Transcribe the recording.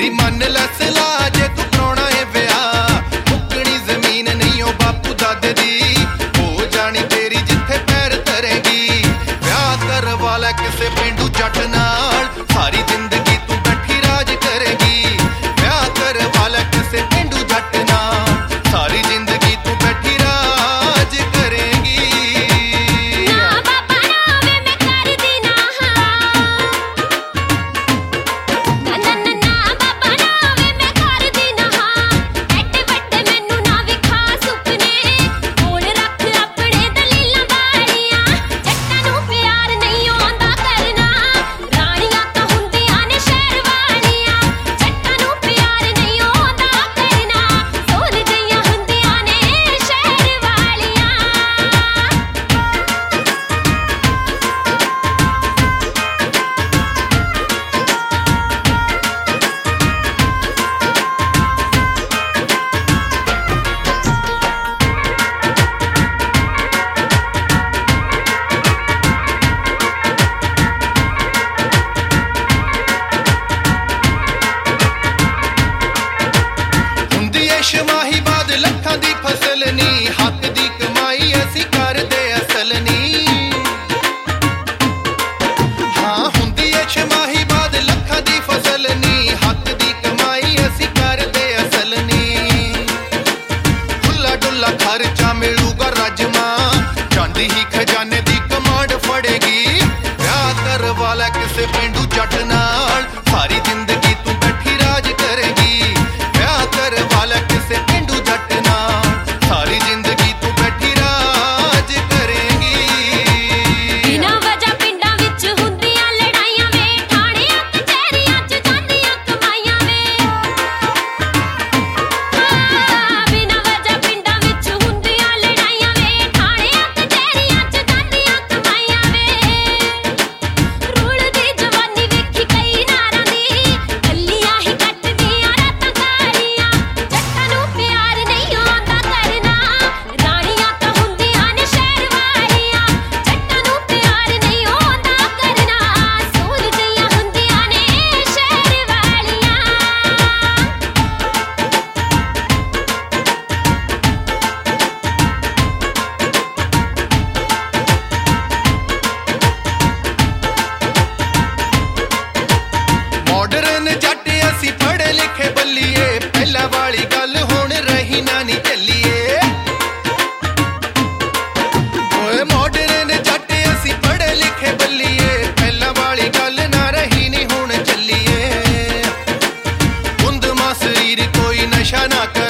मेरी मन लसला जे तू कराउणा है विआह मुकनी जमीन नहीं ओ बापू दादे दी हो जानी तेरी जिथे पैर धरेगी विआह करवा लै किसे पेंडू जट नाल सारी जिंदगी तू बैठी राज करेगी विआह करवा लै किसे पेंडू जट नाल सारी जिंदगी तू बैठी राज करेगी। ना बाबा ना वे मैं कर दी ना ना ना ना ना बाबा ना वे मैं कर दी ना एडे वड्डे मैनू ना विखा सुपने कोल रख अपने दलीलां वालियां जट्टां नूं प्यार नहीं आंदा करना राणियां तां हुंदियां ने शहर वालियां जट्टां नूं प्यार नहीं आंदा करना सोन जिहियां हुंदियां ने शहर वालियां। हुंदी ऐ शमाही बाद लखां दी फसल नी हक दी कमाई असी करदे असल नी हाँ हुंदी ऐ शमाही बाद लखां दी फसल नी हक दी कमाई असी करदे असल नी खुला डुला खर्चा मिलूगा राजमा चांदी ही खजाने दी कमांड फड़ेगी विआह करवा लै किसे पेंडू जट नाल सारी जिंदगी तू बैठी राज करेगी विआह करवा लै किसे पेंडू जट नाल सारी जिंदगी तू बैठी राज करेगी। बिना वजह पिंडां विच हुंदियां लड़ाइयां वे ठाणियां कचहरियां च जांदियां कमाइयां वे बिना वजह पिंडां विच हुंदियां लड़ाइयां वे ठाणियां कचहरियां च जांदियां कमाइयां वे रूल दी जवानी वेखी कई नारां दी गल्लियां ही कटदियां रातां कालियां जट्टां नूं प्यार नहीं आंदा करना राणियां तां हुंदियां ने शहर वालियां जट्टां नूं प्यार नहीं आंदा करना सोन जिहियां हुंदियां ने शहर वालियां। मॉडर्न जट असी पढ़े लिखे बल्लीए पहला वाली गल हुण रही ना नी चलिए ओए मॉडर्न जट असी पढ़े लिखे बल्लीए पहला वाली गल ना रही नी हुण चलिए उंद मां शरीर कोई नशा ना कर